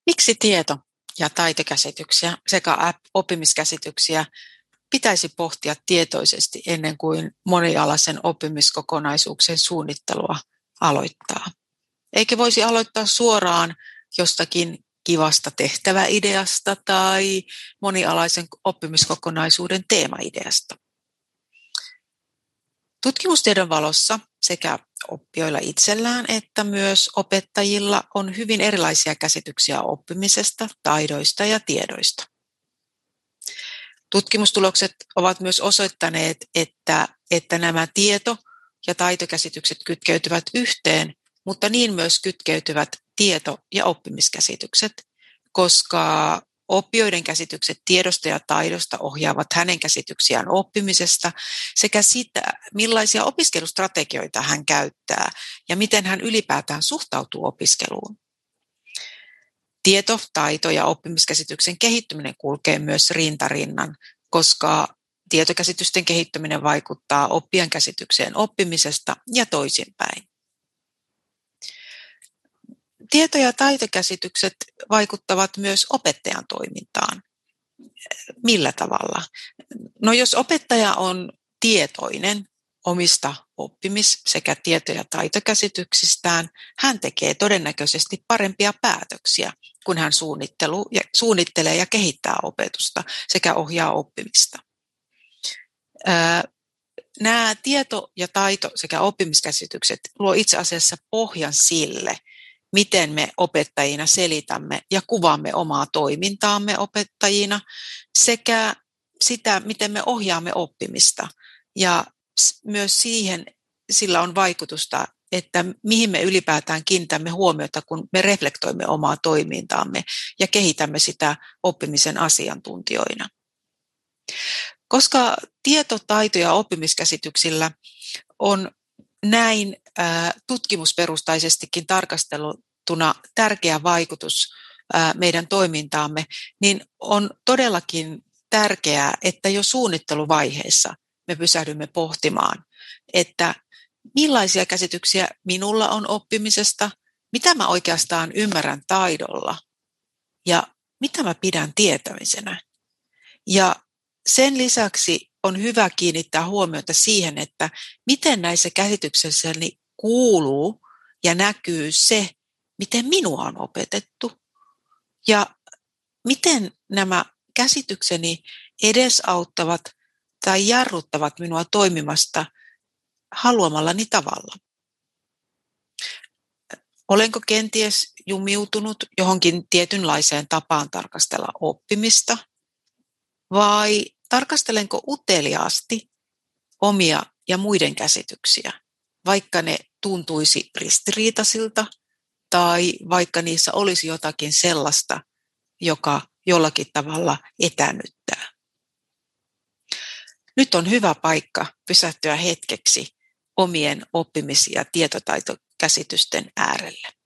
Miksi tieto- ja taitokäsityksiä sekä oppimiskäsityksiä pitäisi pohtia tietoisesti ennen kuin monialaisen oppimiskokonaisuuksien suunnittelua aloittaa? Eikä voisi aloittaa suoraan jostakin kivasta tehtäväideasta tai monialaisen oppimiskokonaisuuden teemaideasta. Tutkimustiedon valossa sekä oppijoilla itsellään että myös opettajilla on hyvin erilaisia käsityksiä oppimisesta, taidoista ja tiedoista. Tutkimustulokset ovat myös osoittaneet, että nämä tieto- ja taitokäsitykset kytkeytyvät yhteen, mutta niin myös kytkeytyvät tieto- ja oppimiskäsitykset, koska oppijoiden käsitykset tiedosta ja taidosta ohjaavat hänen käsityksiään oppimisesta sekä sitä, millaisia opiskelustrategioita hän käyttää ja miten hän ylipäätään suhtautuu opiskeluun. Tieto, taito ja oppimiskäsityksen kehittyminen kulkee myös rinta rinnan, koska tietokäsitysten kehittyminen vaikuttaa oppijan käsitykseen oppimisesta ja toisinpäin. Tieto- ja taitokäsitykset vaikuttavat myös opettajan toimintaan. Millä tavalla? No jos opettaja on tietoinen omista oppimis- sekä tieto- ja taitokäsityksistään, hän tekee todennäköisesti parempia päätöksiä, kun hän suunnittelee ja kehittää opetusta sekä ohjaa oppimista. Nämä tieto- ja taito- sekä oppimiskäsitykset luo itse asiassa pohjan sille, miten me opettajina selitämme ja kuvaamme omaa toimintaamme opettajina sekä sitä, miten me ohjaamme oppimista. Ja myös siihen sillä on vaikutusta, että mihin me ylipäätään kiinnitämme huomiota, kun me reflektoimme omaa toimintaamme ja kehitämme sitä oppimisen asiantuntijoina. Koska tieto-, taito- ja oppimiskäsityksillä on näin tutkimusperustaisestikin tarkasteltuna tärkeä vaikutus meidän toimintaamme, niin on todellakin tärkeää, että jo suunnitteluvaiheessa me pysähdymme pohtimaan, että millaisia käsityksiä minulla on oppimisesta, mitä mä oikeastaan ymmärrän taidolla ja mitä mä pidän tietämisenä. Ja sen lisäksi on hyvä kiinnittää huomiota siihen, että miten näissä käsityksissä kuuluu ja näkyy se, miten minua on opetettu ja miten nämä käsitykseni edesauttavat tai jarruttavat minua toimimasta haluamallani tavalla. Olenko kenties jumiutunut johonkin tietynlaiseen tapaan tarkastella oppimista vai tarkastelenko uteliaasti omia ja muiden käsityksiä, vaikka ne tuntuisi ristiriitaisilta tai vaikka niissä olisi jotakin sellaista, joka jollakin tavalla etäännyttää. Nyt on hyvä paikka pysähtyä hetkeksi omien oppimis- ja tietotaitokäsitysten äärelle.